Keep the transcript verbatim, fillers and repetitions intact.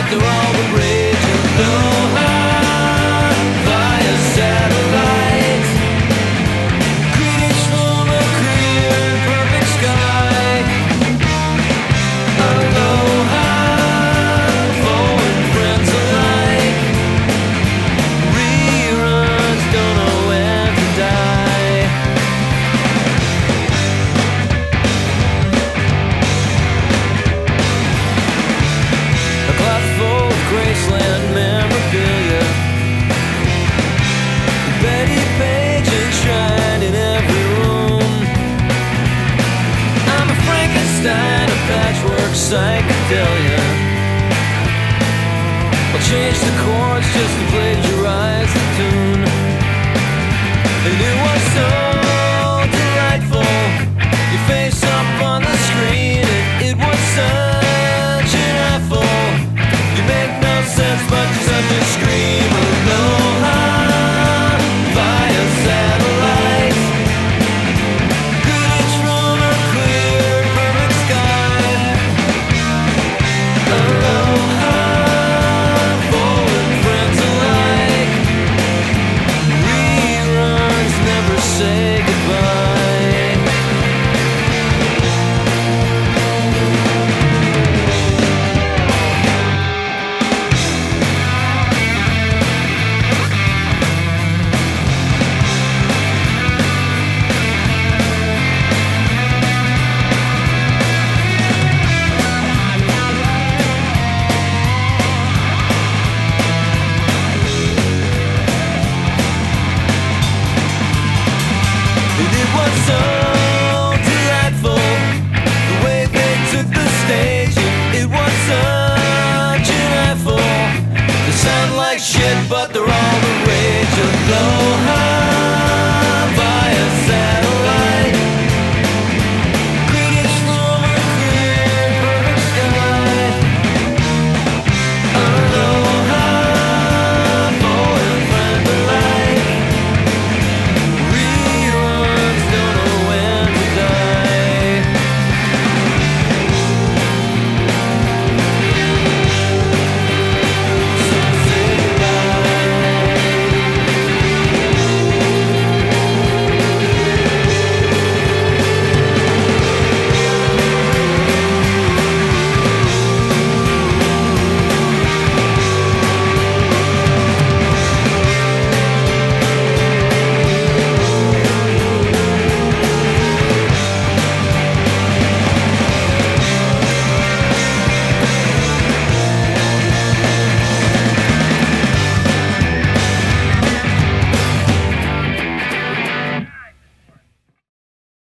They're all the rage and blow high via satellite. Greetings from a clear and perfect sky. Aloha, foe and friends alike. Reruns don't know when to die. A cloth full of Graceland memorabilia. Betty Page enshrined in every room. I'm a Frankenstein, a patchwork psychedelia. I'll change the chords just to plagiarize the tune.